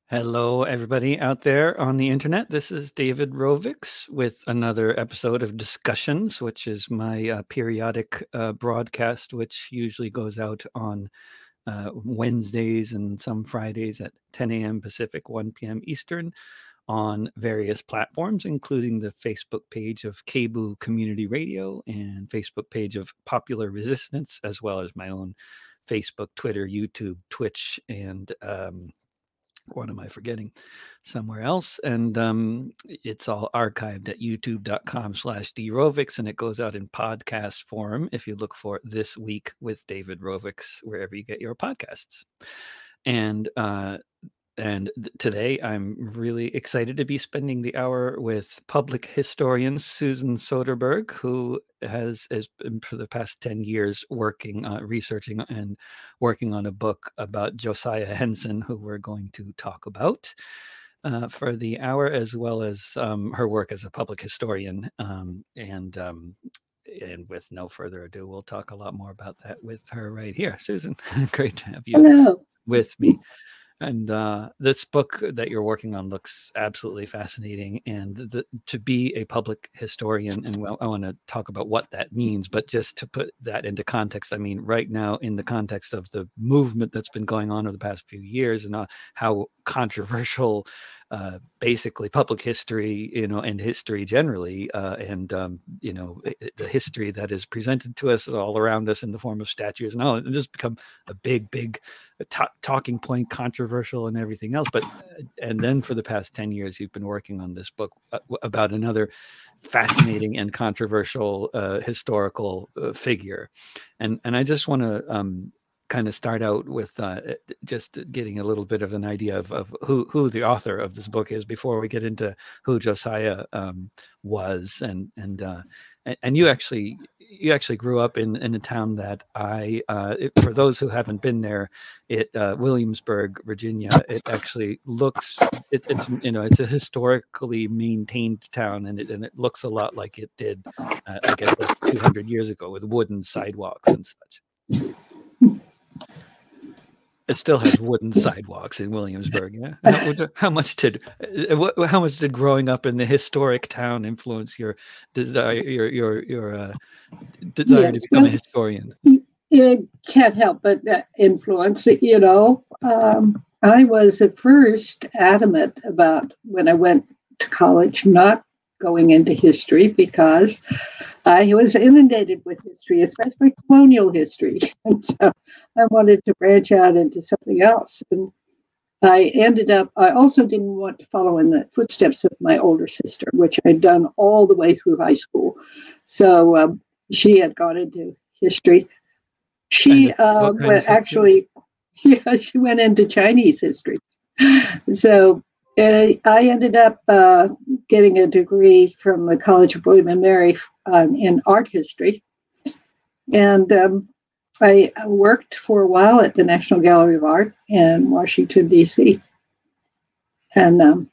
Hello, everybody out there on the internet. This is David Rovics with another episode of Discussions, which is my periodic broadcast, which usually goes out on Wednesdays and some Fridays at 10 a.m. Pacific, 1 p.m. Eastern on various platforms, including the Facebook page of KBOO Community Radio and Facebook page of Popular Resistance, as well as my own Facebook, Twitter, YouTube, Twitch, and what am I forgetting? Somewhere else. And it's all archived at youtube.com/drovics, and it goes out in podcast form if you look for This Week with David Rovics, wherever you get your podcasts. And today I'm really excited to be spending the hour with public historian Susan Soderberg, who has been for the past 10 years working, researching and working on a book about Josiah Henson, who we're going to talk about for the hour, as well as her work as a public historian. And with no further ado, we'll talk a lot more about that with her right here. Susan, great to have you Hello. with me. And this book that you're working on looks absolutely fascinating. And to be a public historian, and I want to talk about what that means, but just to put that into context, I mean, right now, in the context of the movement that's been going on over the past few years and how controversial basically public history, and history generally, and the history that is presented to us all around us in the form of statues and all, it has become a big talking point, controversial and everything else. But and then for the past 10 years, you've been working on this book about another fascinating and controversial historical figure. And I just want to kind of start out with just getting a little bit of an idea of who the author of this book is before we get into who Josiah was. And you actually grew up in a town that for those who haven't been there, Williamsburg, Virginia. It actually looks it's a historically maintained town, and it looks a lot like it did, I guess, 200 years ago, with wooden sidewalks and such. It still has wooden sidewalks in Williamsburg. Yeah. How much did growing up in the historic town influence your desire, your desire to become a historian? It can't help but influence it. I was at first adamant about, when I went to college, not going into history, because I was inundated with history, especially colonial history. And so I wanted to branch out into something else. And I also didn't want to follow in the footsteps of my older sister, which I'd done all the way through high school. So she had gone into history. She she went into Chinese history. So I ended up getting a degree from the College of William and Mary in art history. And I worked for a while at the National Gallery of Art in Washington, D.C. And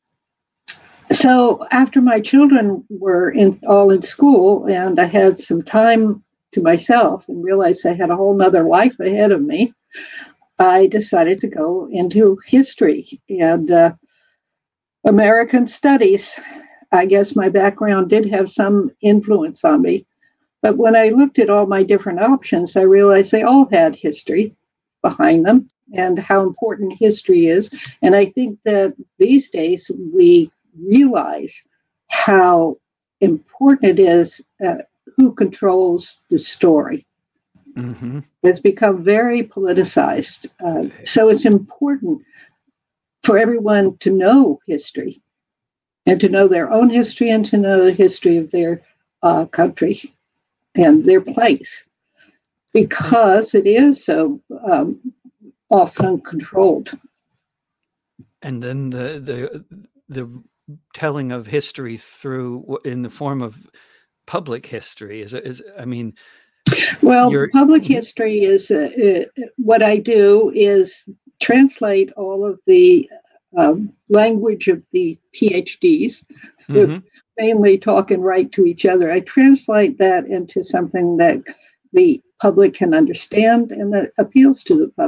so after my children were all in school and I had some time to myself and realized I had a whole nother life ahead of me, I decided to go into history and American studies. I guess my background did have some influence on me. But when I looked at all my different options, I realized they all had history behind them and how important history is. And I think that these days we realize how important it is who controls the story. Mm-hmm. It's become very politicized. So it's important for everyone to know history and to know their own history and to know the history of their country and their place, because it is so often controlled. And then the telling of history through in the form of public history is I mean, well, public history is what I do is translate all of the language of the PhDs, who mainly talk and write to each other. I translate that into something that the public can understand and that appeals to the public.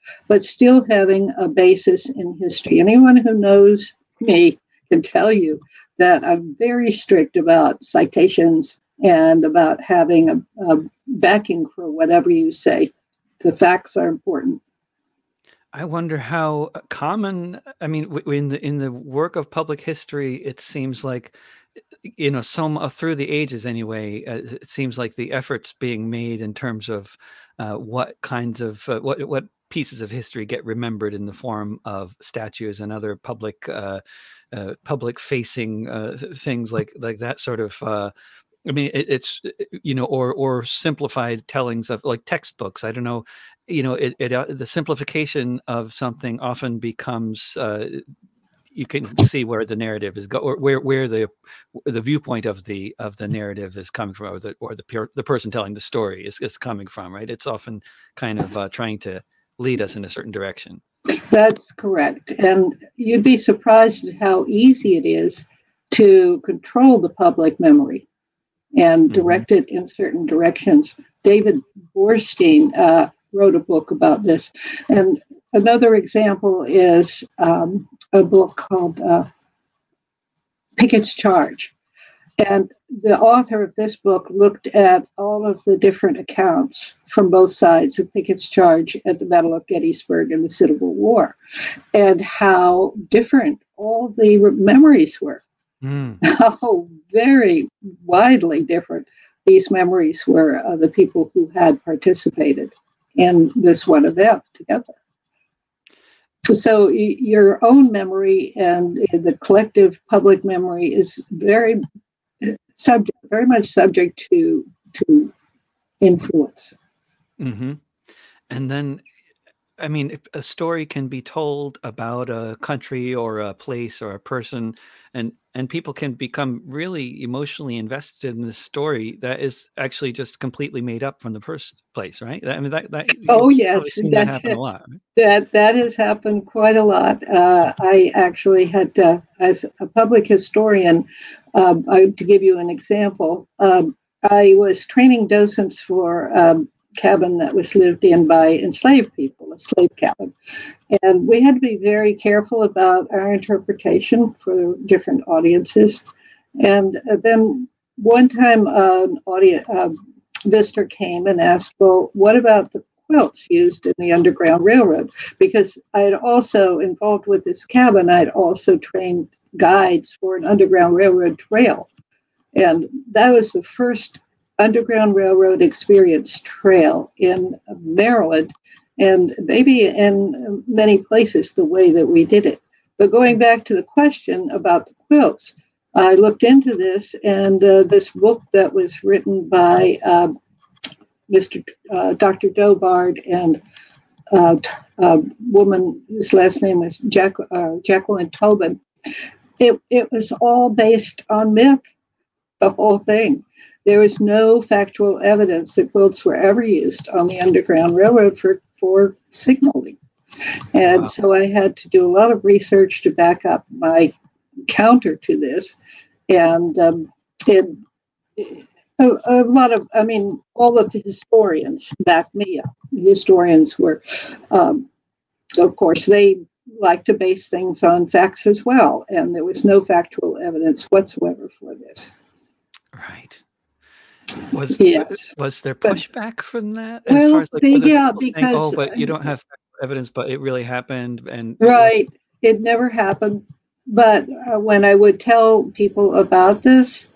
but still having a basis in history. Anyone who knows me can tell you that I'm very strict about citations and about having a backing for whatever you say. The facts are important. I wonder how common. I mean, in the work of public history, it seems like, some through the ages anyway. It seems like the efforts being made in terms of what kinds of what pieces of history get remembered in the form of statues and other public facing things like that sort of. I mean, it's or simplified tellings of like textbooks. I don't know, the simplification of something often becomes. You can see where the narrative is or where the viewpoint of the narrative is coming from, or the person telling the story is coming from. Right? It's often kind of trying to lead us in a certain direction. That's correct, and you'd be surprised at how easy it is to control the public memory and direct it in certain directions. David Borstein wrote a book about this. And another example is a book called Pickett's Charge. And the author of this book looked at all of the different accounts from both sides of Pickett's Charge at the Battle of Gettysburg and the Civil War, and how different all the memories were. How very widely different these memories were of the people who had participated in this one event together. So your own memory and the collective public memory is very much subject to influence. Mm-hmm. And then, I mean, a story can be told about a country or a place or a person, and people can become really emotionally invested in this story that is actually just completely made up from the first place, right? I mean, that oh you've yes, probably seen that happen a lot. Right? That has happened quite a lot. I actually had, as a public historian, to give you an example, I was training docents for cabin that was lived in by enslaved people, a slave cabin. And we had to be very careful about our interpretation for different audiences. And then one time an visitor came and asked, well, what about the quilts used in the Underground Railroad? Because I had also, involved with this cabin, I'd also trained guides for an Underground Railroad trail. And that was the first Underground Railroad experience trail in Maryland, and maybe in many places the way that we did it. But going back to the question about the quilts, I looked into this, and this book that was written by Dr. Dobard and a woman whose last name is Jacqueline Tobin, it was all based on myth, the whole thing. There was no factual evidence that quilts were ever used on the Underground Railroad for signaling. And wow. So I had to do a lot of research to back up my counter to this. And a lot of, I mean, all of the historians backed me up. The historians were, of course, they like to base things on facts as well. And there was no factual evidence whatsoever for this. Right. Was there pushback from that? As well, far as, like, because saying, oh, but you don't have evidence, but it really happened, and right, it never happened. But when I would tell people about this,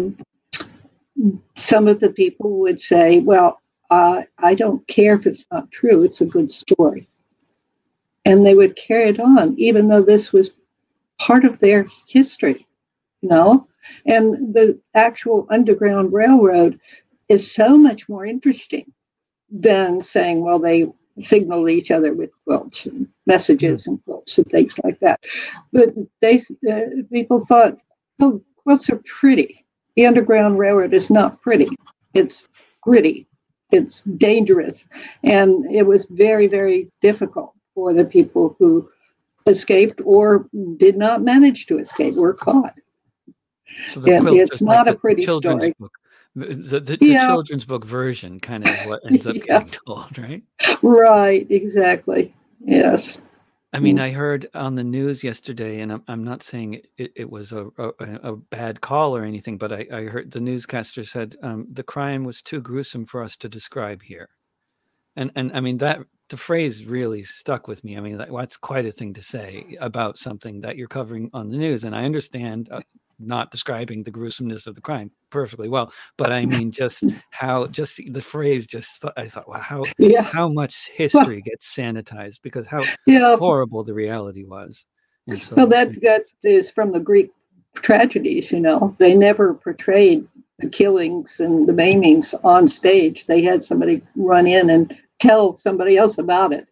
some of the people would say, "Well, I don't care if it's not true; it's a good story," and they would carry it on, even though this was part of their history, you know. And the actual Underground Railroad is so much more interesting than saying, well, they signal each other with quilts and messages and quilts and things like that. But people thought, oh, quilts are pretty. The Underground Railroad is not pretty. It's gritty. It's dangerous. And it was very, very difficult for the people who escaped or did not manage to escape, were caught. So the quilt it's not like a pretty story. Book. The children's book version kind of what ends up getting told, right? Right, exactly. Yes. I mean, I heard on the news yesterday, and I'm not saying it was a bad call or anything, but I heard the newscaster said the crime was too gruesome for us to describe here. And I mean, that the phrase really stuck with me. I mean, that's quite a thing to say about something that you're covering on the news. And I understand not describing the gruesomeness of the crime perfectly well, but I mean, just the phrase, I thought, wow, how much history gets sanitized, because how horrible the reality was. And so, well, that is from the Greek tragedies. They never portrayed the killings and the maimings on stage. They had somebody run in and tell somebody else about it.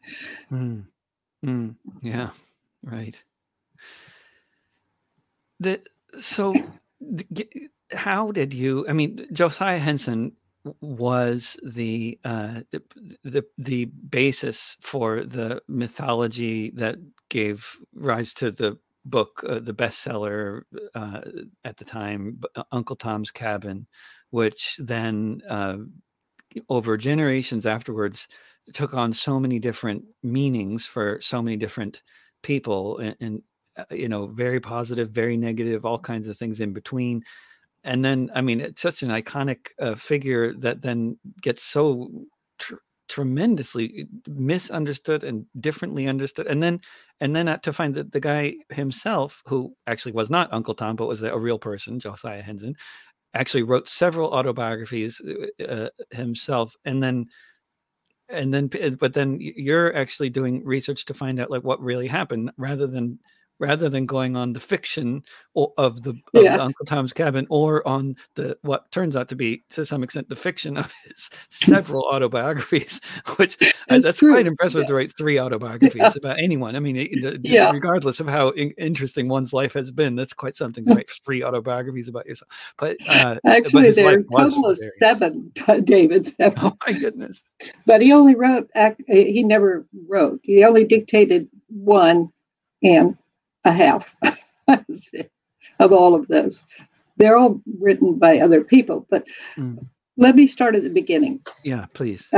Yeah, right. How did you? I mean, Josiah Henson was the basis for the mythology that gave rise to the book, the bestseller at the time, Uncle Tom's Cabin, which then over generations afterwards took on so many different meanings for so many different people, and very positive, very negative, all kinds of things in between. And then, I mean, it's such an iconic figure that then gets so tremendously misunderstood and differently understood. And then to find that the guy himself, who actually was not Uncle Tom, but was a real person, Josiah Henson, actually wrote several autobiographies himself. But then you're actually doing research to find out like what really happened, rather than going on the fiction of the Uncle Tom's Cabin, or on what turns out to be, to some extent, the fiction of his several autobiographies, which that's quite impressive to write 3 autobiographies about anyone. I mean, regardless of how interesting one's life has been, that's quite something to write 3 autobiographies about yourself. But actually, there are a total of 7, David. 7. Oh my goodness! But he only wrote. He never wrote. He only dictated 1 and a half of all of those. They're all written by other people, but let me start at the beginning. Yeah, please.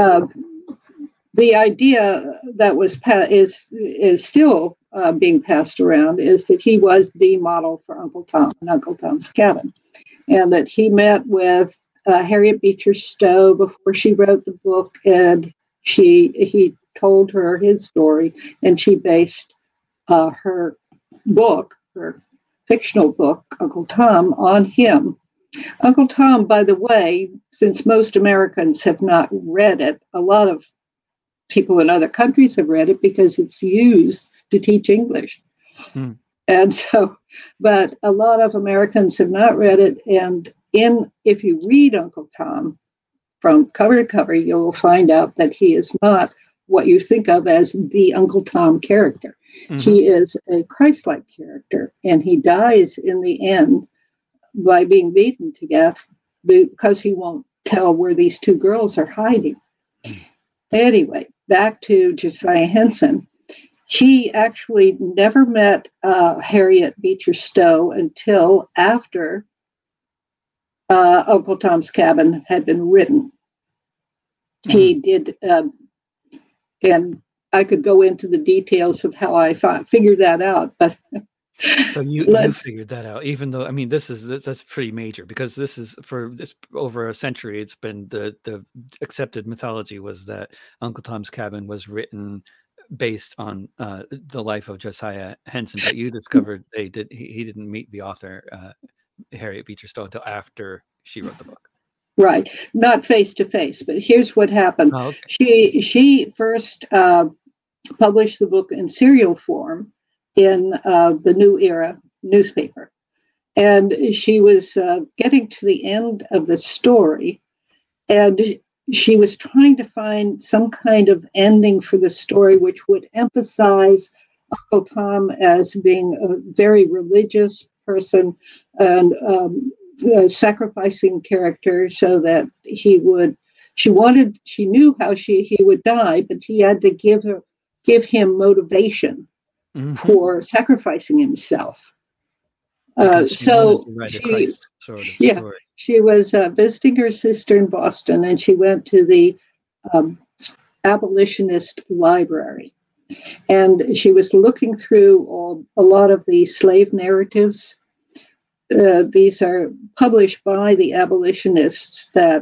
The idea that was is still being passed around is that he was the model for Uncle Tom and Uncle Tom's Cabin, and that he met with Harriet Beecher Stowe before she wrote the book, and he told her his story, and she based her book, her fictional book, Uncle Tom, on him. Uncle Tom, by the way, since most Americans have not read it, a lot of people in other countries have read it because it's used to teach English. And so, but a lot of Americans have not read it. And if you read Uncle Tom from cover to cover, you'll find out that he is not what you think of as the Uncle Tom character. He is a Christ-like character, and he dies in the end by being beaten to death because he won't tell where these 2 girls are hiding. Anyway, back to Josiah Henson. He actually never met Harriet Beecher Stowe until after Uncle Tom's Cabin had been written. He did, and I could go into the details of how I figured that out, but so you figured that out, even though, I mean, that's pretty major, because this is for over a century. It's been the accepted mythology was that Uncle Tom's Cabin was written based on the life of Josiah Henson, but you discovered he didn't meet the author Harriet Beecher Stowe until after she wrote the book. Right, not face to face, but here's what happened. Oh, okay. She first published the book in serial form in the New Era newspaper, and she was getting to the end of the story, and she was trying to find some kind of ending for the story which would emphasize Uncle Tom as being a very religious person and sacrificing character, so that she knew how he would die, but he had to give him motivation for sacrificing himself. So she was visiting her sister in Boston, and she went to the abolitionist library, And she was looking through a lot of the slave narratives. These are published by the abolitionists that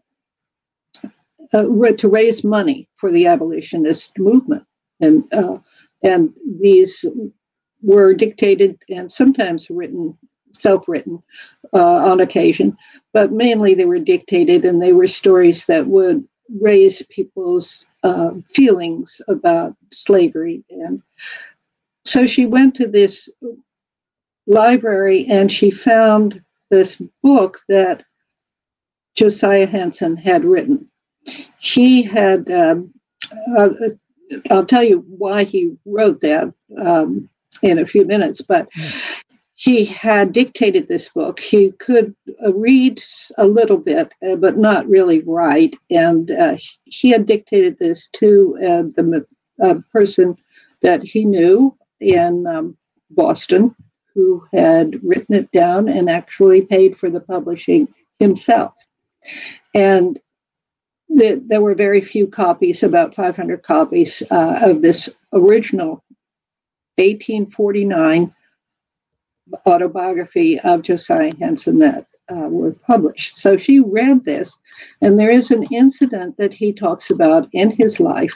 to raise money for the abolitionist movement, and these were dictated and sometimes written, self-written on occasion, but mainly they were dictated, and they were stories that would raise people's feelings about slavery. And so she went to this library and she found this book that Josiah Henson had written. He had, I'll tell you why he wrote that in a few minutes, but he had dictated this book. He could read a little bit, but not really write. And he had dictated this to the person that he knew in Boston, who had written it down and actually paid for the publishing himself. And there were very few copies, about 500 copies of this original 1849 autobiography of Josiah Henson that were published. So she read this, and there is an incident that he talks about in his life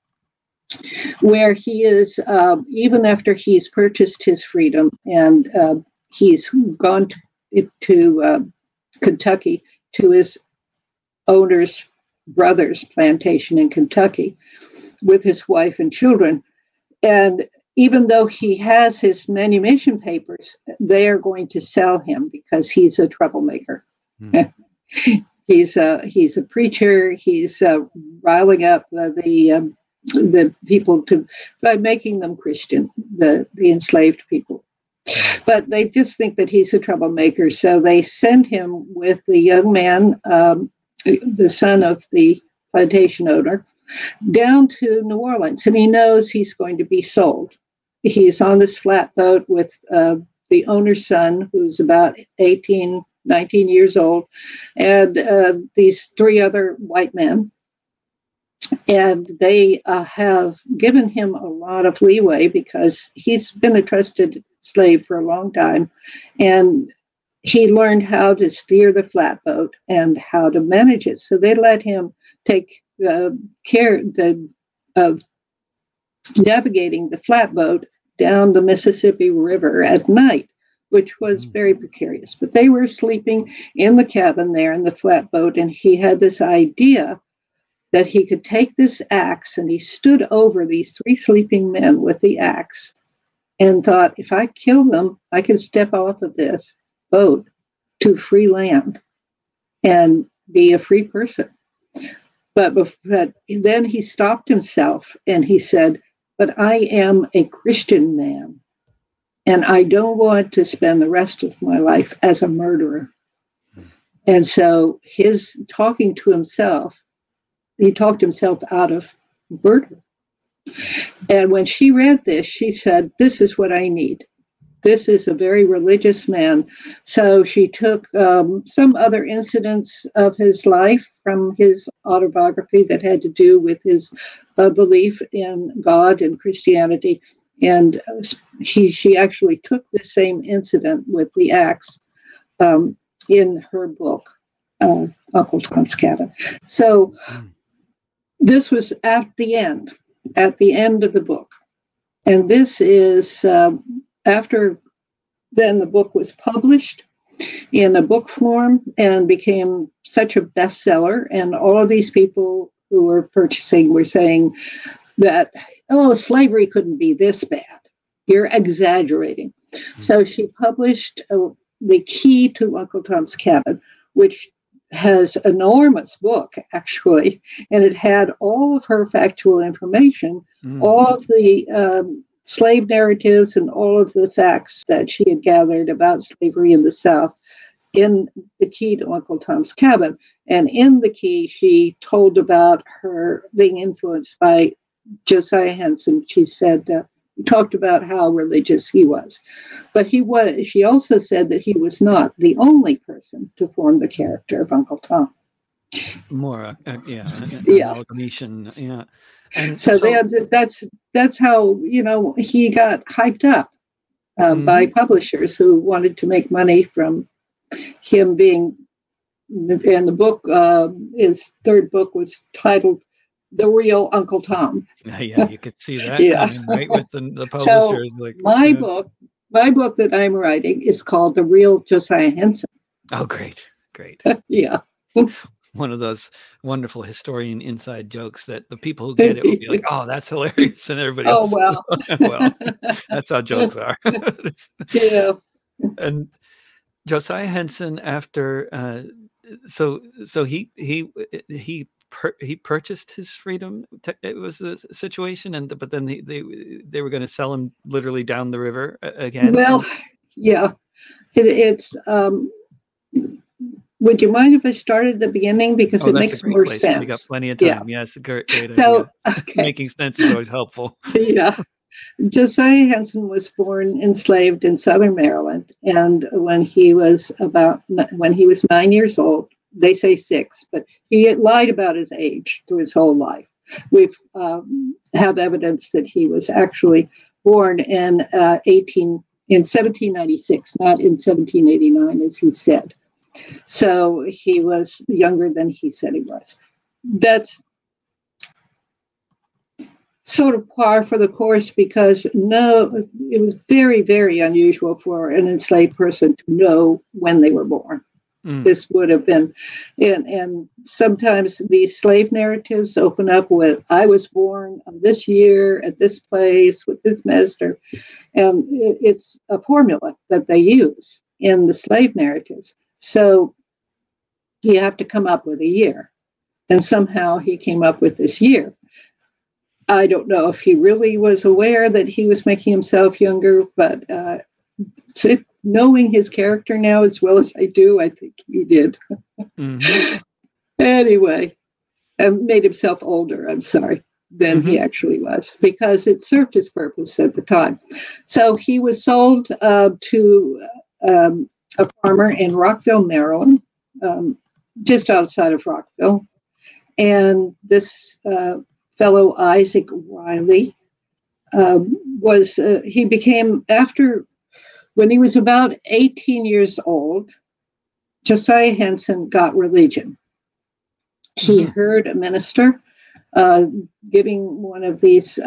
where he is, even after he's purchased his freedom and he's gone to Kentucky to his owner's brother's plantation in Kentucky with his wife and children. And even though he has his manumission papers, they are going to sell him because he's a troublemaker. Mm. He's a preacher. He's riling up the people by making them Christian, the enslaved people. But they just think that he's a troublemaker, so they send him with the young man, the son of the plantation owner, down to New Orleans, and he knows he's going to be sold. He's on this flatboat with the owner's son, who's about 18, 19 years old, and these three other white men. And they have given him a lot of leeway because he's been a trusted slave for a long time. And he learned how to steer the flatboat and how to manage it. So they let him take care of navigating the flatboat down the Mississippi River at night, which was very precarious. But they were sleeping in the cabin there in the flatboat, and he had this idea that he could take this axe, and he stood over these three sleeping men with the axe and thought, if I kill them, I can step off of this boat to free land and be a free person. But then he stopped himself and he said, but I am a Christian man, and I don't want to spend the rest of my life as a murderer. And so his talking to himself, he talked himself out of murder. And when she read this, she said, this is what I need. This is a very religious man. So she took some other incidents of his life from his autobiography that had to do with his belief in God and Christianity. And she actually took the same incident with the axe in her book, Uncle Tom's Cabin. So this was at the end of the book. And this is after then the book was published in a book form and became such a bestseller. And all of these people who were purchasing were saying that, oh, slavery couldn't be this bad. You're exaggerating. Mm-hmm. So she published The Key to Uncle Tom's Cabin, which has an enormous book, actually, and it had all of her factual information, all of the slave narratives and all of the facts that she had gathered about slavery in the South in The Key to Uncle Tom's Cabin. And in The Key, she told about her being influenced by Josiah Henson. She said, talked about how religious he was. But she also said that he was not the only person to form the character of Uncle Tom. more, yeah, an Yeah. amalgamation, yeah. And So so, that's how, he got hyped up by mhm. publishers who wanted to make money from him being. And the book, his third book was titled "The Real Uncle Tom." Yeah, you could see that Yeah. coming, right? With the So publishers, like, my book, my book that I'm writing is called "The Real Josiah Henson." oh, great, great. Yeah. One of those wonderful historian inside jokes that the people who get it will be like, "Oh, that's hilarious," and everybody Oh else, well. well, that's how jokes are. Yeah. And Josiah Henson, after so he purchased his freedom. It was the situation, but then they were going to sell him literally down the river again. Well, yeah. It's. Would you mind if I started at the beginning because Oh, it that's a makes great more place. We got sense? plenty of Yeah. time. Yes, great So idea. okay. Making sense is always helpful. Yeah. Josiah Henson was born enslaved in Southern Maryland, and when he was 9 years old, they say 6, but he lied about his age through his whole life. We've have evidence that he was actually born in 1796, not in 1789, as he said. So he was younger than he said he was. That's sort of par for the course because it was very, very unusual for an enslaved person to know when they were born. This would have been, and sometimes these slave narratives open up with, I was born this year at this place with this master. And it's a formula that they use in the slave narratives. So you have to come up with a year. And somehow he came up with this year. I don't know if he really was aware that he was making himself younger, but knowing his character now as well as I do, I think he did. Mm-hmm. Anyway, made himself older, I'm sorry, than he actually was, because it served his purpose at the time. So he was sold to a farmer in Rockville, Maryland, just outside of Rockville. And this fellow Isaac Riley he became, when he was about 18 years old, Josiah Henson got religion. He heard a minister giving one of these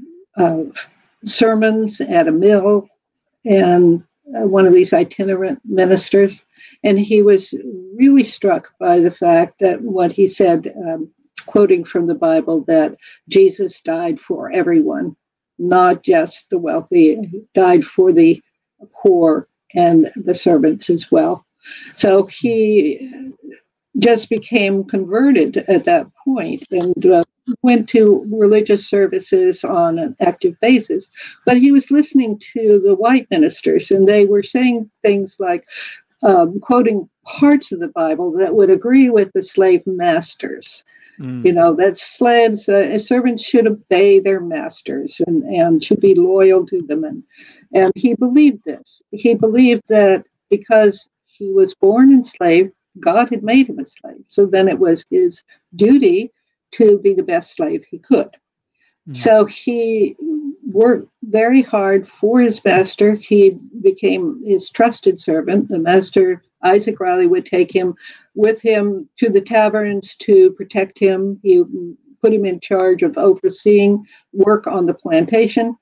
sermons at a mill, and one of these itinerant ministers, and he was really struck by the fact that what he said, quoting from the Bible, that Jesus died for everyone, not just the wealthy. He died for the poor and the servants as well. So he just became converted at that point and went to religious services on an active basis. But he was listening to the white ministers, and they were saying things like, quoting parts of the Bible that would agree with the slave masters. That slaves, servants should obey their masters and should be loyal to them. And he believed this. He believed that because he was born enslaved, God had made him a slave. So then it was his duty to be the best slave he could. So he worked very hard for his master. He became his trusted servant. The master, Isaac Riley, would take him with him to the taverns to protect him. He put him in charge of overseeing work on the plantation.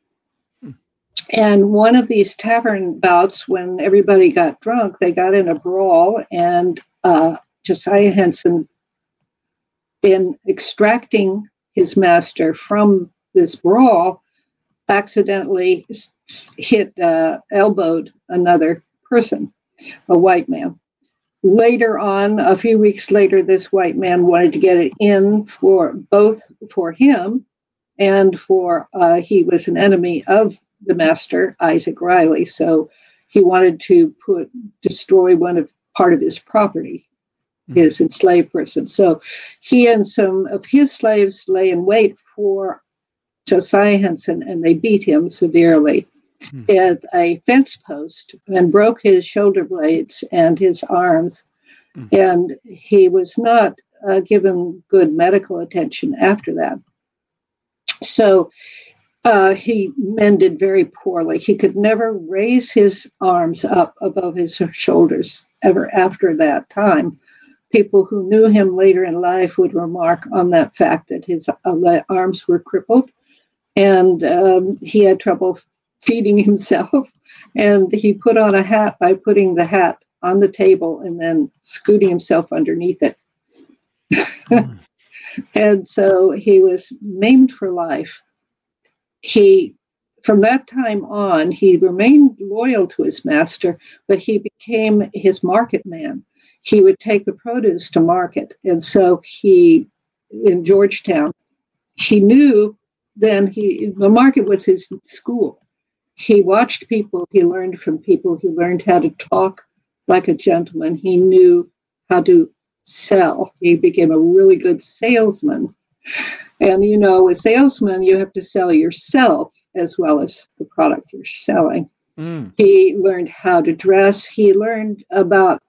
And one of these tavern bouts, when everybody got drunk, they got in a brawl, and Josiah Henson, in extracting his master from this brawl, accidentally elbowed another person, a white man. Later on, a few weeks later, this white man wanted to get it in for him and he was an enemy of the master, Isaac Riley. So he wanted to destroy part of his property, his enslaved person. So he and some of his slaves lay in wait for Josiah Henson, and they beat him severely at a fence post and broke his shoulder blades and his arms. And he was not given good medical attention after that. So he mended very poorly. He could never raise his arms up above his shoulders ever after that time. People who knew him later in life would remark on that fact that his arms were crippled, and he had trouble feeding himself. And he put on a hat by putting the hat on the table and then scooting himself underneath it. And so he was maimed for life. From that time on, he remained loyal to his master, but he became his market man. He would take the produce to market. And so in Georgetown, he knew then the market was his school. He watched people, he learned from people, he learned how to talk like a gentleman. He knew how to sell. He became a really good salesman. And, a salesman, you have to sell yourself as well as the product you're selling. He learned how to dress. He learned about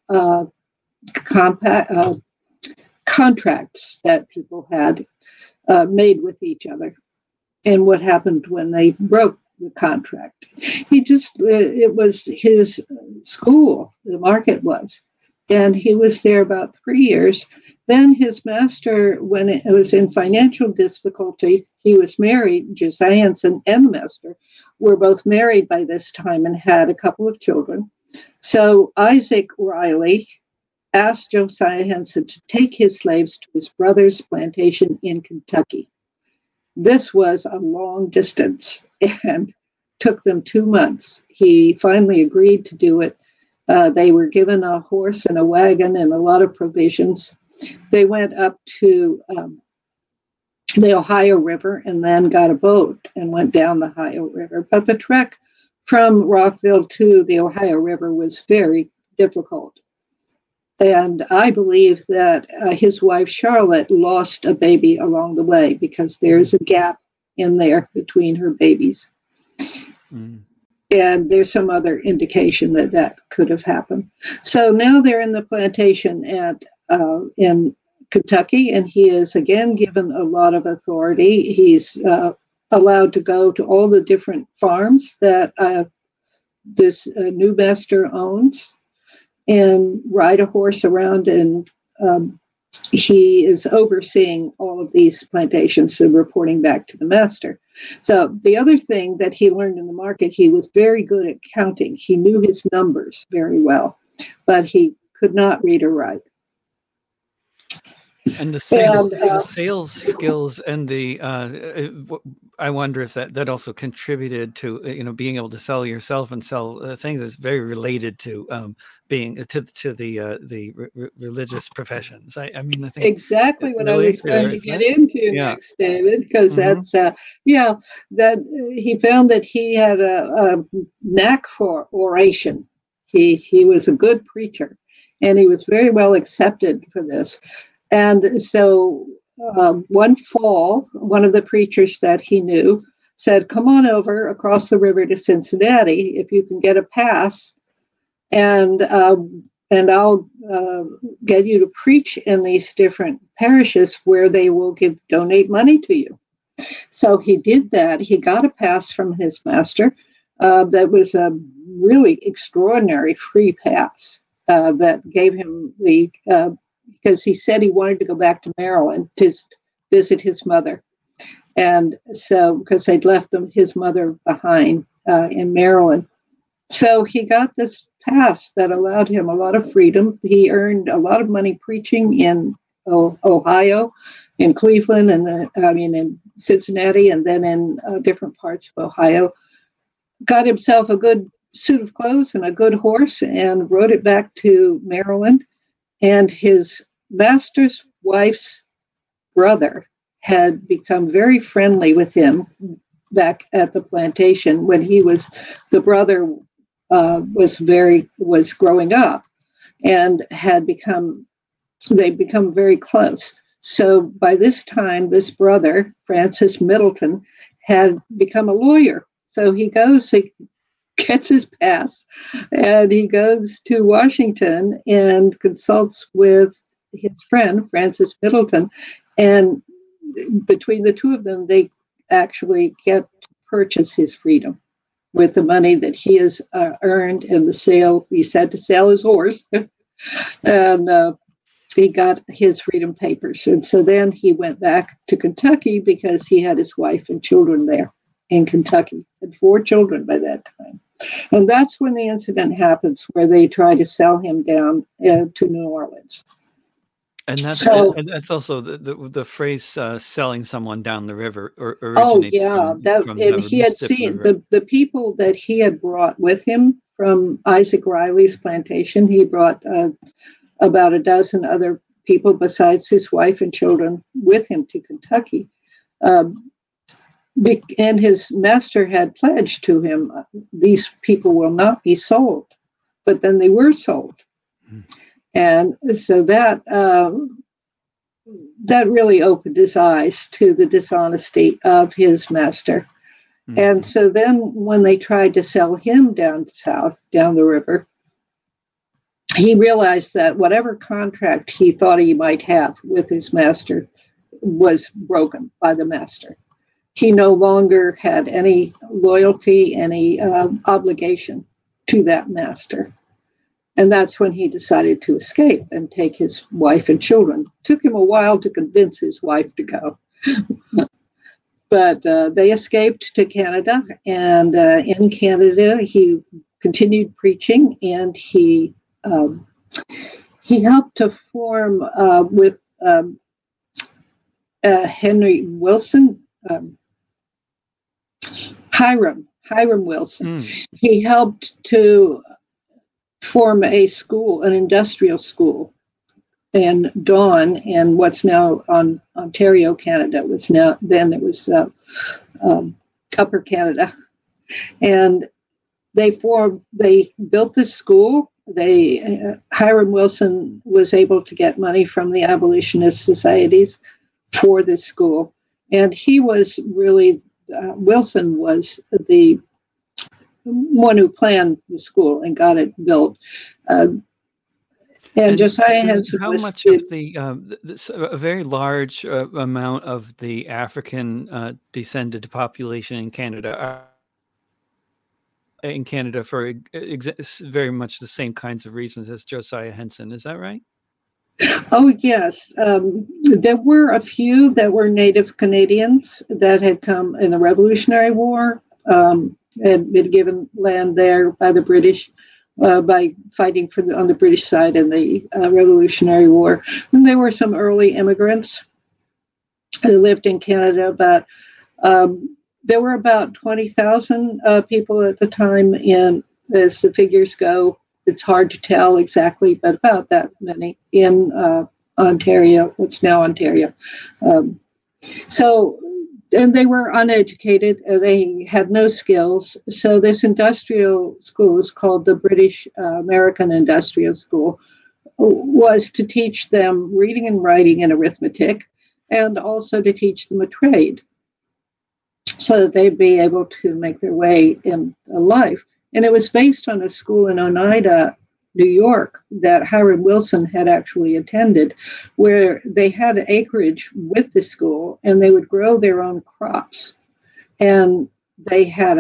contracts that people had made with each other and what happened when they broke the contract. It was his school, the market was. And he was there about 3 years. Then his master, when it was in financial difficulty, he was married. Josiah Henson and the master were both married by this time and had a couple of children. So Isaac Riley asked Josiah Henson to take his slaves to his brother's plantation in Kentucky. This was a long distance and took them 2 months. He finally agreed to do it. They were given a horse and a wagon and a lot of provisions. They went up to the Ohio River and then got a boat and went down the Ohio River. But the trek from Rockville to the Ohio River was very difficult. And I believe that his wife, Charlotte, lost a baby along the way because there's a gap in there between her babies. And there's some other indication that could have happened. So now they're in the plantation in Kentucky, and he is again given a lot of authority. He's allowed to go to all the different farms that this new master owns and ride a horse around, and he is overseeing all of these plantations and reporting back to the master. So the other thing that he learned in the market, he was very good at counting. He knew his numbers very well, but he could not read or write. And the sales skills and I wonder if that also contributed to being able to sell yourself and sell things is very related to being to the religious professions. I mean, I think exactly what I was going to get into next, David, because that's that he found that he had a knack for oration. He was a good preacher, and he was very well accepted for this. And so one fall, one of the preachers that he knew said, "Come on over across the river to Cincinnati if you can get a pass, and I'll get you to preach in these different parishes where they will donate money to you." So he did that. He got a pass from his master. That was a really extraordinary free pass that gave him because he said he wanted to go back to Maryland to visit his mother. And so, because they'd left his mother behind in Maryland. So he got this pass that allowed him a lot of freedom. He earned a lot of money preaching in Ohio, in Cleveland, and in Cincinnati, and then in different parts of Ohio. Got himself a good suit of clothes and a good horse and rode it back to Maryland. And his master's wife's brother had become very friendly with him back at the plantation when the brother was growing up and they'd become very close. So by this time, this brother, Francis Middleton, had become a lawyer. So he gets his pass and he goes to Washington and consults with his friend, Francis Middleton, and between the two of them, they actually get to purchase his freedom with the money that he has earned in the sale. He's had to sell his horse, and he got his freedom papers. And so then he went back to Kentucky because he had his wife and children there in Kentucky, had 4 children by that time. And that's when the incident happens where they try to sell him down to New Orleans. And that's also the phrase selling someone down the river originated from and he had seen the people that he had brought with him from Isaac Riley's plantation. He brought about a dozen other people besides his wife and children with him to Kentucky. And his master had pledged to him, these people will not be sold. But then they were sold. Mm. And so that really opened his eyes to the dishonesty of his master. Mm-hmm. And so then when they tried to sell him down south, down the river, he realized that whatever contract he thought he might have with his master was broken by the master. He no longer had any loyalty, any obligation to that master. And that's when he decided to escape and take his wife and children. It took him a while to convince his wife to go. But they escaped to Canada. And in Canada, he continued preaching. And he helped to form with Henry Wilson, Hiram Wilson. Mm. He helped to form a school, an industrial school, in Dawn, in what's now on Ontario, Canada. Then it was Upper Canada, and they built this school. Hiram Wilson was able to get money from the abolitionist societies for this school, and he was really Wilson was the one who planned the school and got it built. And Josiah Henson. How much of a very large amount of the African descended population in Canada for very much the same kinds of reasons as Josiah Henson? Is that right? Oh, yes. There were a few that were Native Canadians that had come in the Revolutionary War. Had been given land there by the British by fighting on the British side in the Revolutionary War. And there were some early immigrants who lived in Canada, but there were about 20,000 people at the time. And as the figures go, it's hard to tell exactly, but about that many in Ontario, what's now Ontario. And they were uneducated. They had no skills. So this industrial school is called the British American Industrial School, was to teach them reading and writing and arithmetic, and also to teach them a trade so that they'd be able to make their way in life. And it was based on a school in Oneida, New York, that Hiram Wilson had actually attended, where they had acreage with the school and they would grow their own crops. And they had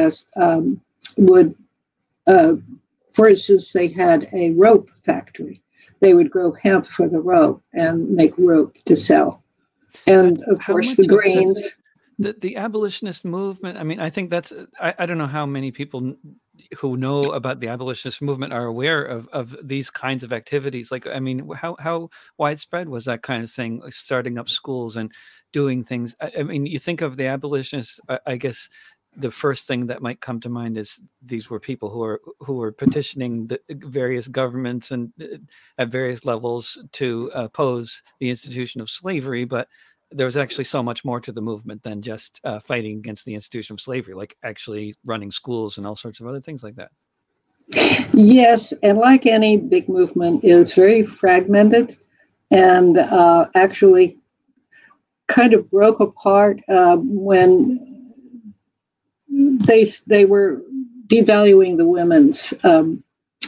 for instance, they had a rope factory. They would grow hemp for the rope and make rope to sell. And of course, the grains. The abolitionist movement, I mean, I think that's, I don't know how many people who know about the abolitionist movement are aware of these kinds of activities. Like, I mean, how widespread was that kind of thing, like starting up schools and doing things? I mean, you think of the abolitionists, I guess the first thing that might come to mind is these were people who were petitioning the various governments and at various levels to oppose the institution of slavery, but there was actually so much more to the movement than just fighting against the institution of slavery, like actually running schools and all sorts of other things like that. Yes, and like any big movement, it was very fragmented and actually kind of broke apart when they were devaluing the women's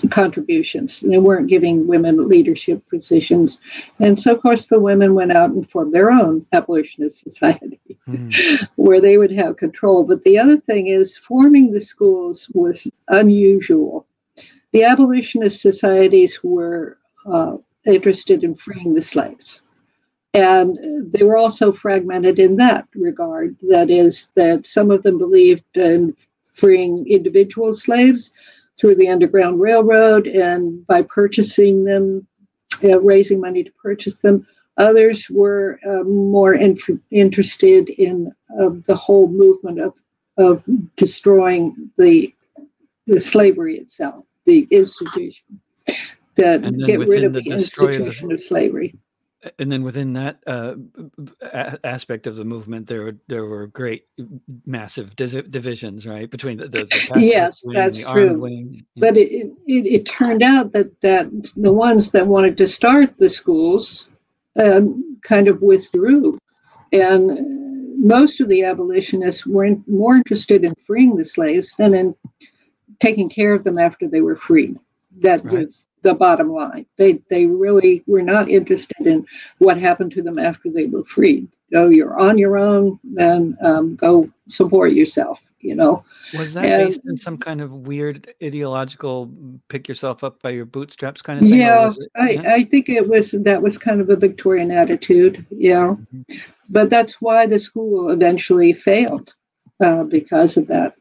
contributions. They weren't giving women leadership positions. And so, of course, the women went out and formed their own abolitionist society where they would have control. But the other thing is, forming the schools was unusual. The abolitionist societies were interested in freeing the slaves. And they were also fragmented in that regard. That is, that some of them believed in freeing individual slaves through the Underground Railroad and by purchasing them, raising money to purchase them. Others were more interested in the whole movement of destroying the slavery itself, the institution, that get rid of the institution of slavery. And then within that aspect of the movement, there were great, massive divisions, right, between the yes, wing that's and the true. armed wing. But it turned out that the ones that wanted to start the schools kind of withdrew, and most of the abolitionists were more interested in freeing the slaves than in taking care of them after they were freed. That was the bottom line. They really were not interested in what happened to them after they were freed. So you're on your own, then go support yourself, you know. Was that based on some kind of weird ideological pick yourself up by your bootstraps kind of thing? Yeah, I think that was kind of a Victorian attitude, yeah. Mm-hmm. But that's why the school eventually failed, because of that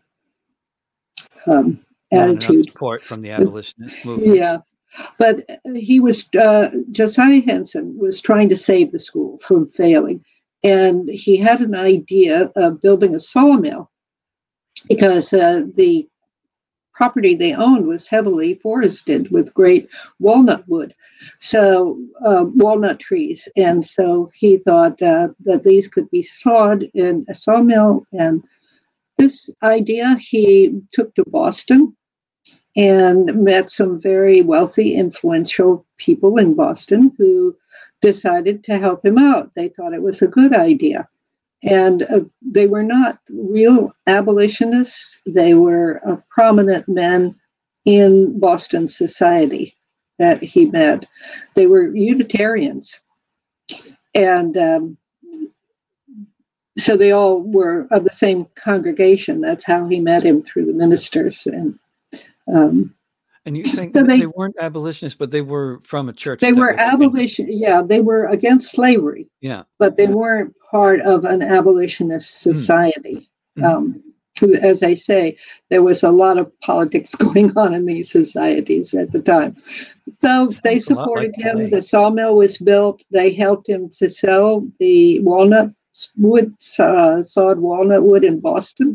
attitude. Support from the abolitionist movement. Yeah. But Josiah Henson was trying to save the school from failing. And he had an idea of building a sawmill because the property they owned was heavily forested with great walnut wood, so walnut trees. And so he thought that these could be sawed in a sawmill. And this idea he took to Boston and met some very wealthy, influential people in Boston who decided to help him out. They thought it was a good idea. And they were not real abolitionists. They were prominent men in Boston society that he met. They were Unitarians. And so they all were of the same congregation. That's how he met him, through the ministers. And you're saying so they weren't abolitionists, but they were from a church. They were abolition. Yeah, they were against slavery. Yeah, but they weren't part of an abolitionist society. As I say, there was a lot of politics going on in these societies at the time. So they supported him. Today. The sawmill was built. They helped him to sell the walnut wood, sawed walnut wood in Boston.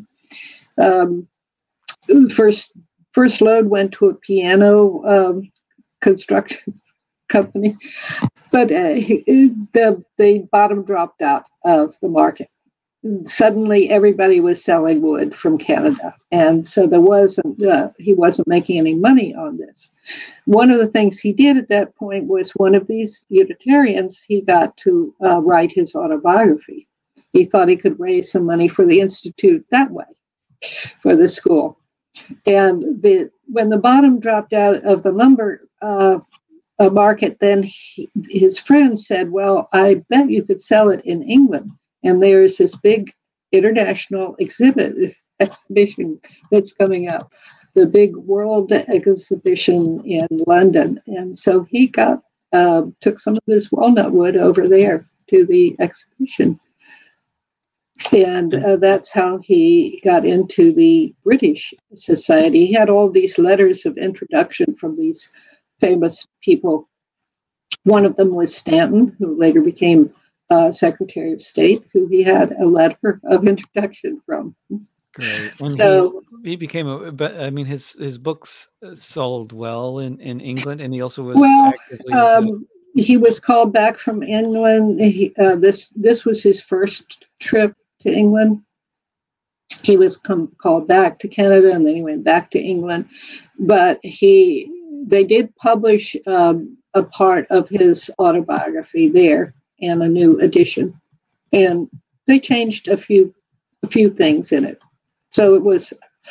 First load went to a piano construction company, but the bottom dropped out of the market. Suddenly, everybody was selling wood from Canada, and so he wasn't making any money on this. One of the things he did at that point was, one of these Unitarians, he got to write his autobiography. He thought he could raise some money for the Institute that way, for the school. And when the bottom dropped out of the lumber market, then his friend said, well, I bet you could sell it in England. And there's this big international exhibition that's coming up, the big world exhibition in London. And so he took some of his walnut wood over there to the exhibition. And that's how he got into the British Society. He had all these letters of introduction from these famous people. One of them was Stanton, who later became Secretary of State, who he had a letter of introduction from. Great. And so he became his books sold well in England, and he also was he was called back from England. This was his first trip to England. He was called back to Canada, and then he went back to England. But they did publish a part of his autobiography there, and a new edition, and they changed a few things in it. So it was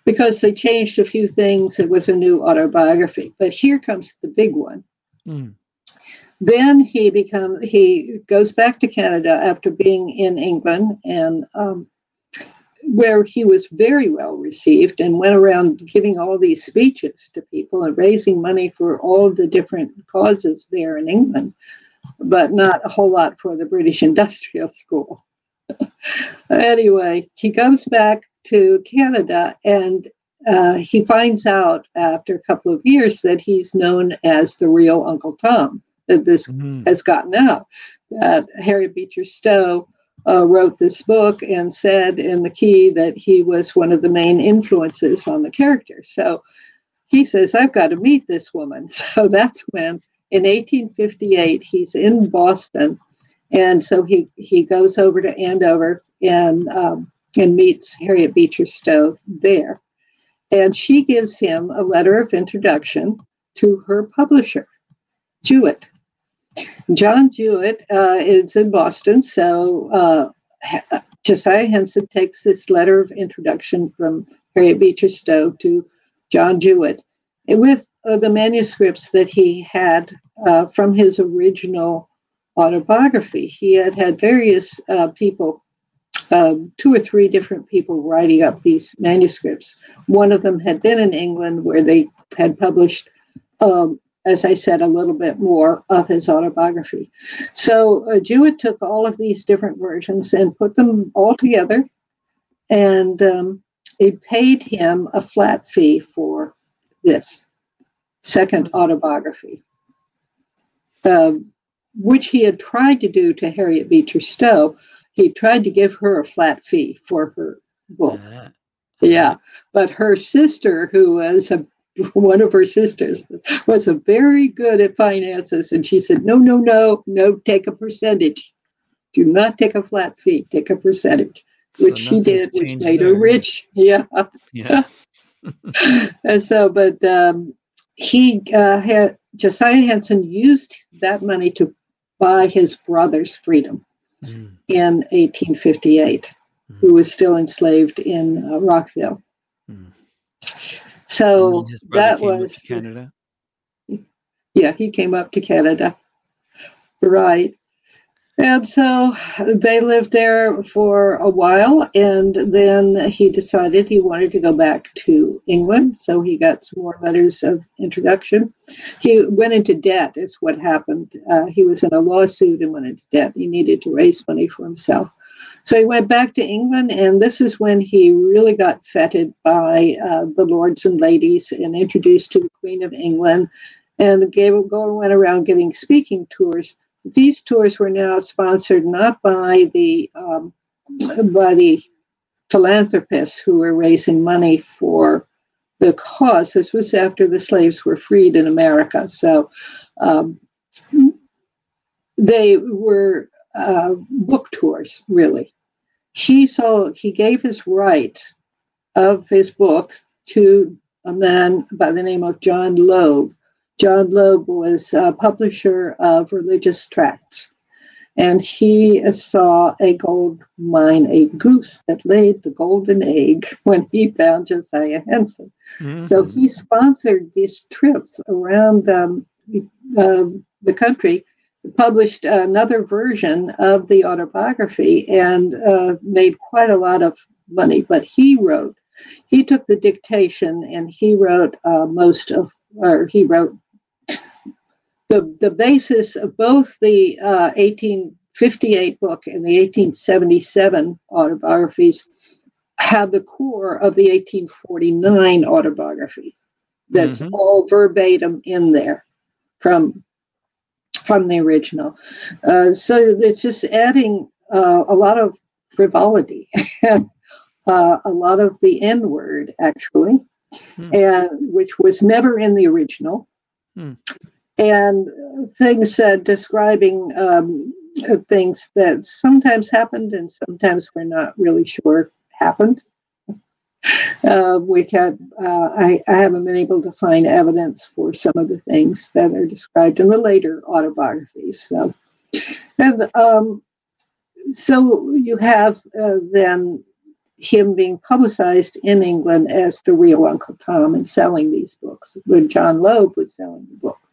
because they changed a few things. It was a new autobiography. But here comes the big one. Mm. Then he goes back to Canada after being in England, and where he was very well received and went around giving all these speeches to people and raising money for all the different causes there in England, but not a whole lot for the British Industrial School. Anyway, he comes back to Canada, and he finds out after a couple of years that he's known as the real Uncle Tom, that this has gotten out, that Harriet Beecher Stowe wrote this book and said in the key that he was one of the main influences on the character. So he says, I've got to meet this woman. So that's when, in 1858, he's in Boston. And so he goes over to Andover and meets Harriet Beecher Stowe there. And she gives him a letter of introduction to her publisher, Jewett. John Jewett is in Boston, so Josiah Henson takes this letter of introduction from Harriet Beecher Stowe to John Jewett with the manuscripts that he had from his original autobiography. He had various people, 2 or 3 different people writing up these manuscripts. One of them had been in England, where they had published as I said, a little bit more of his autobiography. So Jewett took all of these different versions and put them all together, and it paid him a flat fee for this second autobiography, which he had tried to do to Harriet Beecher Stowe. He tried to give her a flat fee for her book. Yeah, but her sister, who was one of her sisters, was very good at finances, and she said, no, take a percentage. Do not take a flat fee, take a percentage, which she did, which made her rich. Yeah. And so, but Josiah Henson used that money to buy his brother's freedom in 1858, who was still enslaved in Rockville. So that was Canada. Yeah, he came up to Canada, right? And so they lived there for a while, and then he decided he wanted to go back to England. So he got some more letters of introduction. He went into debt, is what happened. He was in a lawsuit and went into debt. He needed to raise money for himself. So he went back to England, and this is when he really got feted by the lords and ladies and introduced to the Queen of England, and went around giving speaking tours. These tours were now sponsored not by the philanthropists who were raising money for the cause. This was after the slaves were freed in America, so they were book tours, really. He gave his right of his book to a man by the name of John Loeb. John Loeb was a publisher of religious tracts, and he saw a gold mine, a goose that laid the golden egg when he found Josiah Henson. So he sponsored these trips around the country, published another version of the autobiography, and made quite a lot of money. But he took the dictation, and he wrote the basis of both the 1858 book and the 1877 autobiographies have the core of the 1849 autobiography. That's all verbatim in there from the original. So it's just adding a lot of frivolity, a lot of the N-word, actually, and which was never in the original. And things describing things that sometimes happened and sometimes we're not really sure happened. I haven't been able to find evidence for some of the things that are described in the later autobiographies. So you have then him being publicized in England as the real Uncle Tom and selling these books, when John Loeb was selling the book.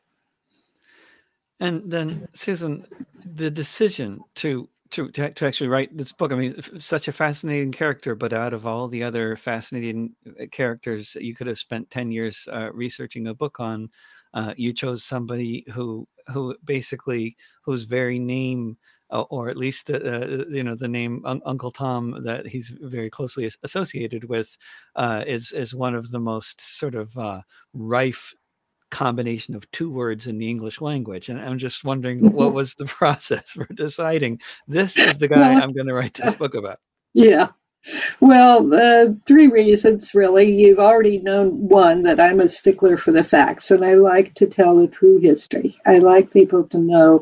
And then, Susan, the decision to actually write this book, I mean, such a fascinating character, but out of all the other fascinating characters that you could have spent 10 years researching a book on, you chose somebody who basically, whose very name, or at least the name Uncle Tom that he's very closely associated with, is one of the most sort of rife combination of two words in the English language. And I'm just wondering, what was the process for deciding this is the guy I'm going to write this book about? Yeah. Well, 3 reasons, really. You've already known one, that I'm a stickler for the facts, and I like to tell the true history. I like people to know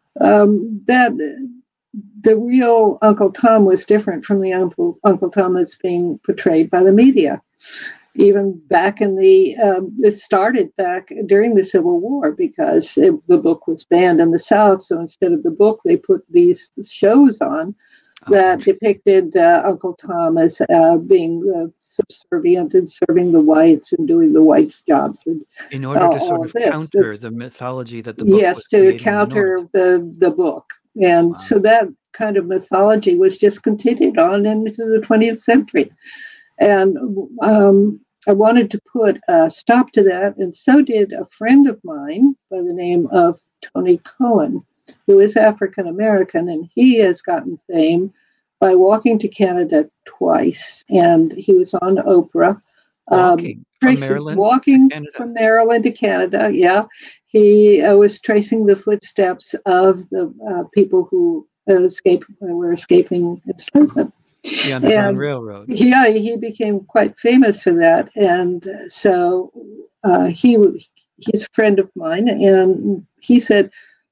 that the real Uncle Tom was different from the Uncle Tom that's being portrayed by the media. Even back in it started back during the Civil War, because the book was banned in the South. So instead of the book, they put these shows on that depicted Uncle Tom as being subservient and serving the whites and doing the whites' jobs. And, in order to sort of counter the mythology that the book was to counter the book. And so that kind of mythology was just continued on into the 20th century. And I wanted to put a stop to that, and so did a friend of mine by the name of Tony Cohen, who is African American, and he has gotten fame by walking to Canada twice. And he was on Oprah. Walking from Maryland from Maryland to Canada, yeah. He was tracing the footsteps of the people who were escaping enslavement. The Underground Railroad. Yeah, he became quite famous for that. And so he's a friend of mine, and he said,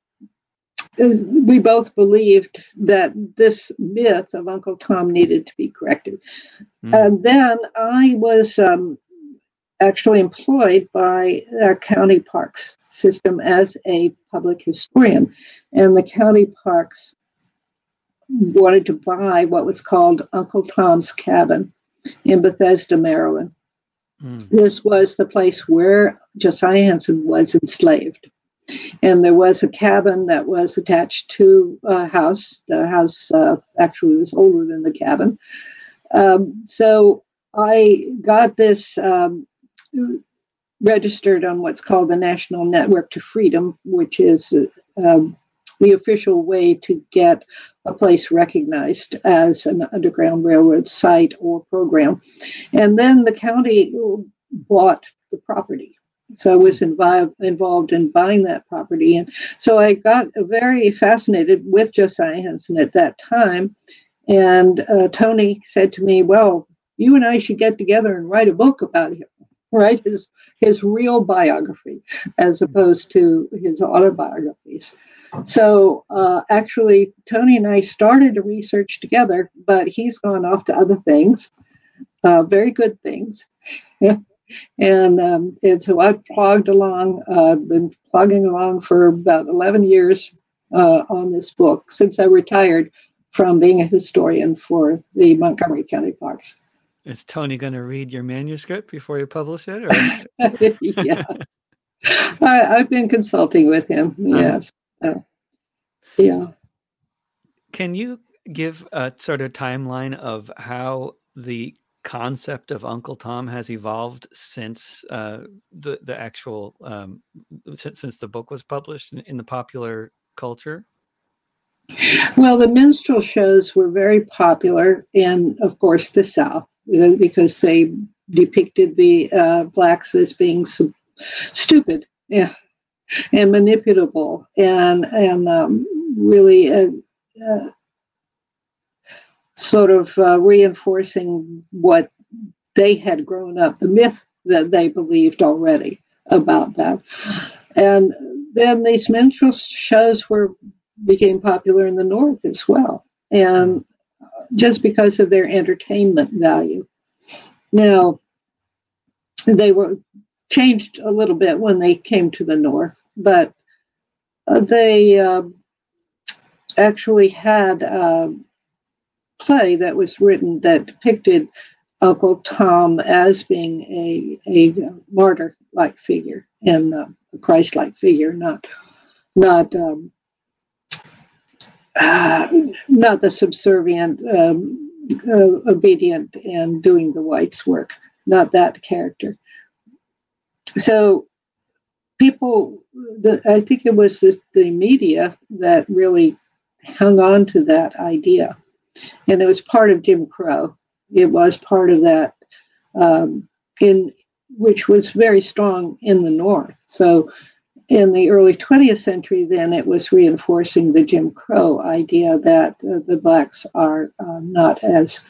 we both believed that this myth of Uncle Tom needed to be corrected. And then I was actually employed by our county parks system as a public historian. And the county parks wanted to buy what was called Uncle Tom's Cabin in Bethesda, Maryland. This was the place where Josiah Henson was enslaved. And there was a cabin that was attached to a house. The house actually was older than the cabin. So I got this registered on what's called the National Network to Freedom, which is the official way to get a place recognized as an Underground Railroad site or program. And then the county bought the property. So I was involved in buying that property. And so I got very fascinated with Josiah Henson at that time. And Tony said to me, well, you and I should get together and write a book about him, right? His real biography, as opposed to his autobiographies. So actually, Tony and I started to research together, but he's gone off to other things, very good things. And so I've plogged along, been plugging along for about 11 years on this book since I retired from being a historian for the Montgomery County Parks. Is Tony going to read your manuscript before you publish it? Or? Yeah. I've been consulting with him, yes. Yeah. Can you give a sort of timeline of how the concept of Uncle Tom has evolved since the actual since the book was published in the popular culture? Well, the minstrel shows were very popular in, of course, the South, because they depicted the blacks as being stupid, yeah, and manipulable, and really sort of reinforcing what they had grown up, the myth that they believed already about that. And then these minstrel shows became popular in the North as well, and just because of their entertainment value. Now, they were changed a little bit when they came to the North, but they actually had play that was written that depicted Uncle Tom as being a martyr-like figure and a Christ-like figure, not not the subservient, obedient, and doing the whites' work. Not that character. So people, I think it was the media that really hung on to that idea, and it was part of Jim Crow. It was part of that, in which was very strong in the North. So in the early 20th century, then it was reinforcing the Jim Crow idea that the blacks are not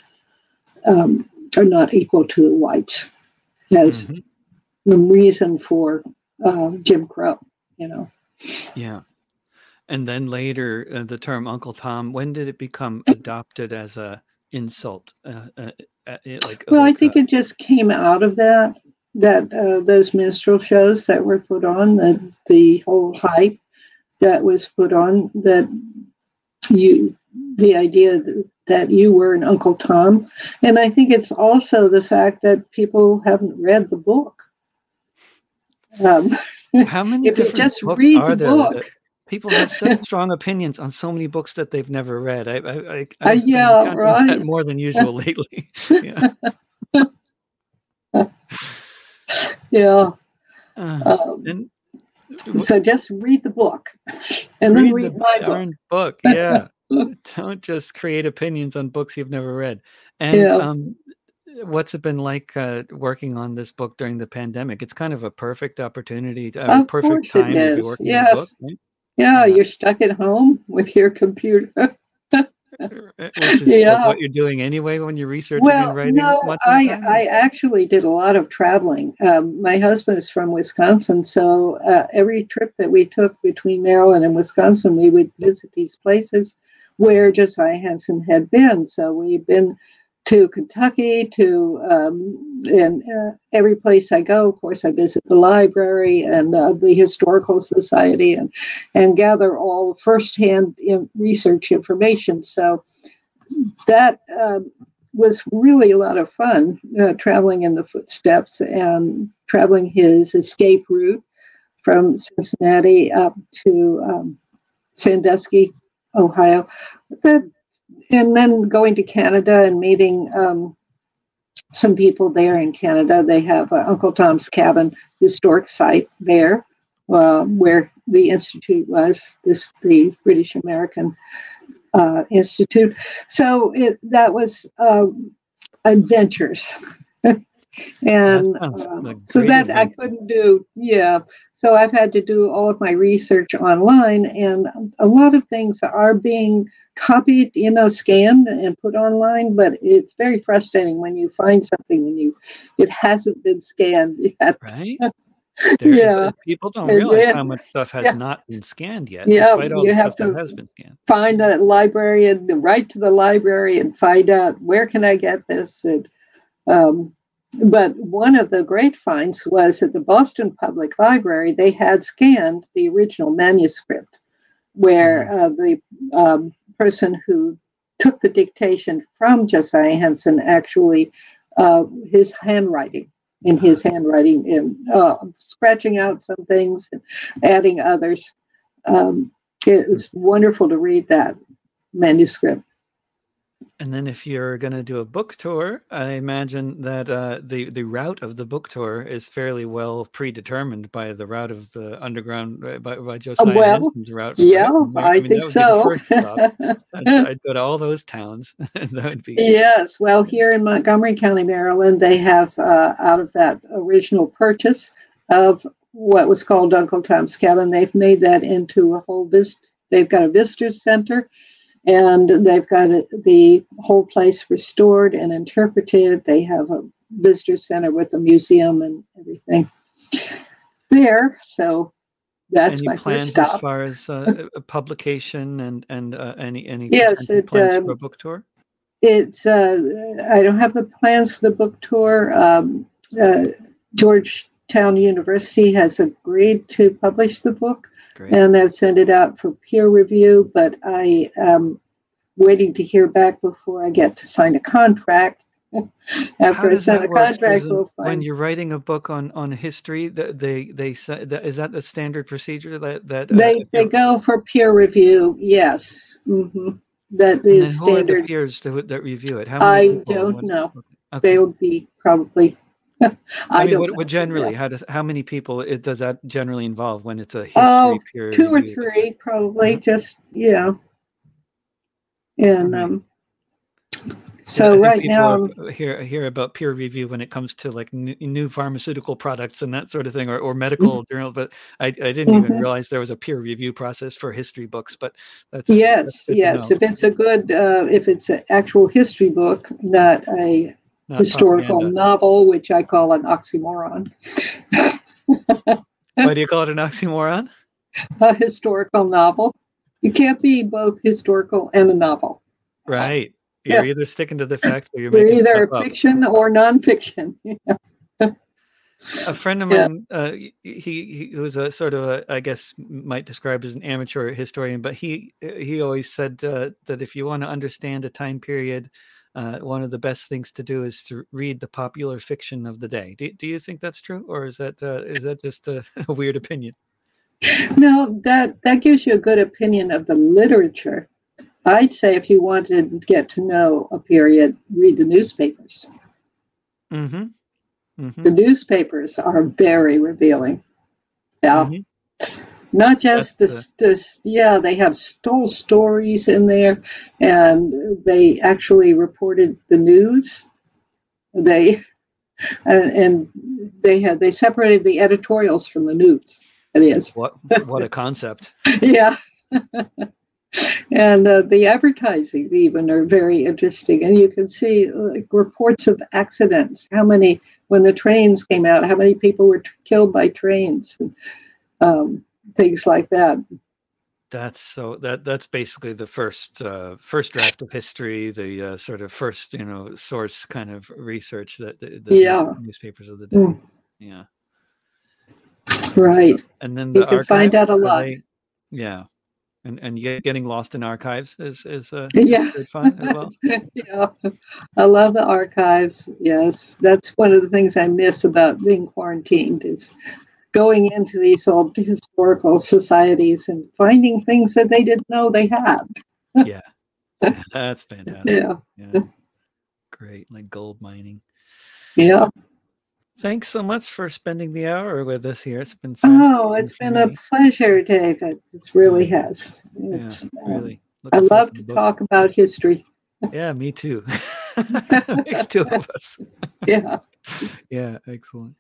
equal to the whites as the reason for Jim Crow. Yeah. And then later, the term Uncle Tom. When did it become adopted as a insult? I think it just came out of that those minstrel shows that were put on, the whole hype that was put on, that the idea that you were an Uncle Tom. And I think it's also the fact that people haven't read the book. How many if you just read the book, people have such strong opinions on so many books that they've never read. I've yeah, right. that more than usual lately. Yeah. Yeah. So just read the book, and then read my book. Yeah. Don't just create opinions on books you've never read. And what's it been like working on this book during the pandemic? It's kind of a perfect opportunity, a perfect time to be working on a book. Right? Yeah, you're stuck at home with your computer. Which is what you're doing anyway when you're researching and writing. No, I actually did a lot of traveling. My husband is from Wisconsin, so every trip that we took between Maryland and Wisconsin, we would visit these places where Josiah Henson had been. So we've been to Kentucky, and every place I go, of course, I visit the library and the Historical Society and gather all firsthand research information. So that was really a lot of fun, traveling in the footsteps and traveling his escape route from Cincinnati up to Sandusky, Ohio. And then going to Canada and meeting some people there in Canada. They have Uncle Tom's Cabin historic site there, where the Institute was, the British American Institute. So that was adventures. And so that I couldn't do. Yeah. So I've had to do all of my research online, and a lot of things are being copied, scanned and put online, but it's very frustrating when you find something and it hasn't been scanned yet. Right. People don't realize how much stuff has not been scanned yet, despite all the stuff that has been scanned. Find a librarian, write to the library and find out where can I get this. But one of the great finds was at the Boston Public Library. They had scanned the original manuscript, where the person who took the dictation from Josiah Henson actually his handwriting, and scratching out some things and adding others. It was wonderful to read that manuscript. And then if you're going to do a book tour, I imagine that the route of the book tour is fairly well predetermined by the route of the underground, by Josiah Henson's route. Yeah, I think so. I'd go to all those towns. That would be yes. Well, here in Montgomery County, Maryland, they have, out of that original purchase of what was called Uncle Tom's Cabin, they've made that into a whole they've got a visitors center. And they've got the whole place restored and interpreted. They have a visitor center with a museum and everything there. So that's my plans first stop. As far as a publication and any plans for a book tour? It's I don't have the plans for the book tour. Georgetown University has agreed to publish the book. Great. And I've sent it out for peer review, but I waiting to hear back before I get to sign a contract. How After I does sign that a work, contract, Susan? we'll When find. you're writing a book on history, that they say that is that the standard procedure that They if they you're go for peer review. Yes, that and is then who are the standard. peers that review it? How many I people and don't what? know. Okay. They will be probably. I I mean, don't what know. Yeah. generally how many people does that generally involve when it's a Oh, history peer two or review of three probably. Mhm. Just yeah. And Right. so I think right people now, hear about peer review when it comes to like new pharmaceutical products and that sort of thing, or medical journal. But I didn't even mhm. realize there was a peer review process for history books. But that's Yes, good to yes. know. If it's a good, if it's an actual history book, not a Not historical propaganda. novel, which I call an oxymoron. Why do you call it an oxymoron? A historical novel. You can't be both historical and a novel. Right. You're Yeah, either sticking to the facts or you're you're making stuff either up. fiction or nonfiction. A friend of Yeah. mine, he was a sort of a, I guess might describe as an amateur historian, but he always said that if you want to understand a time period, one of the best things to do is to read the popular fiction of the day. Do you think that's true, or is that just a, a weird opinion? No, that gives you a good opinion of the literature. I'd say if you wanted to get to know a period, read the newspapers. Mm-hmm. The Mm-hmm. newspapers are very revealing. Yeah, Mm-hmm. not That's just this. Yeah, they have stole stories in there, and they actually reported the news. They and they separated the editorials from the news. It is. what a concept. Yeah. And the advertising even are very interesting, and you can see reports of accidents. How many when the trains came out? How many people were killed by trains? And, things like that. That's basically the first draft of history, the sort of first source kind of research that the Yeah, newspapers of the day. Yeah, right. and then You the can find archives out a are lot. they? Yeah, and getting lost in archives is Yeah, great fun as well. yeah. I love the archives. Yes, that's one of the things I miss about being quarantined is going into these old historical societies and finding things that they didn't know they had. Yeah, that's fantastic. Yeah, Yeah, great, like gold mining. yeah. Thanks so much for spending the hour with us here. It's been Oh, fascinating it's for been a me. pleasure, David. It Yeah, really has. yeah, It's, really I looking forward love to the to book. talk about history. Yeah, me too. Makes two of us. Yeah. Yeah, excellent.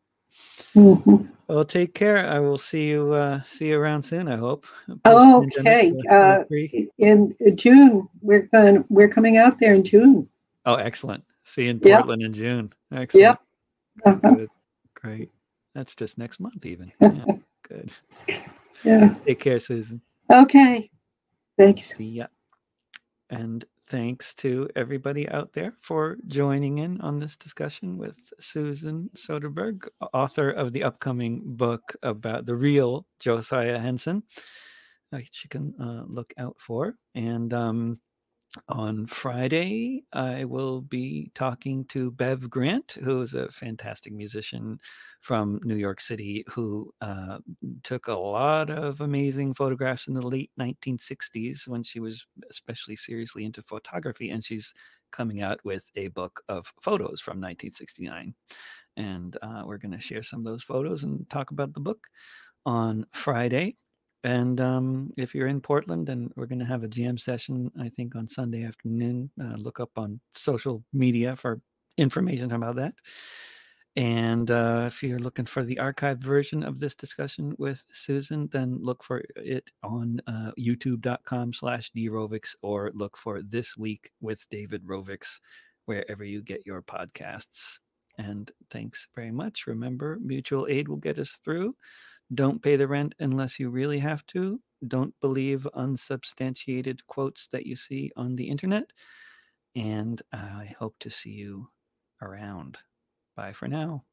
Mhm. Well, take care. I will see you around soon, I hope. Post pandemic, Okay. we're free. In June, we're coming out there in June. Oh, excellent. See you in Yep. Portland in June. Yep. Excellent. Uh-huh. Good. Great. That's just next month even. Yeah. Good. Yeah. Take care, Susan. Okay. Thanks. See ya. And thanks to everybody out there for joining in on this discussion with Susan Soderberg, author of the upcoming book about the real Josiah Henson, which you can look out for. And on Friday, I will be talking to Bev Grant, who is a fantastic musician from New York City who took a lot of amazing photographs in the late 1960s when she was especially seriously into photography. And she's coming out with a book of photos from 1969. And we're going to share some of those photos and talk about the book on Friday. And if you're in Portland, then we're going to have a jam session, I think, on Sunday afternoon. Look up on social media for information about that. And if you're looking for the archived version of this discussion with Susan, then look for it on youtube.com/drovix or look for This Week with David Rovix, wherever you get your podcasts. And thanks very much. Remember, mutual aid will get us through. Don't pay the rent unless you really have to. Don't believe unsubstantiated quotes that you see on the internet. And I hope to see you around. Bye for now.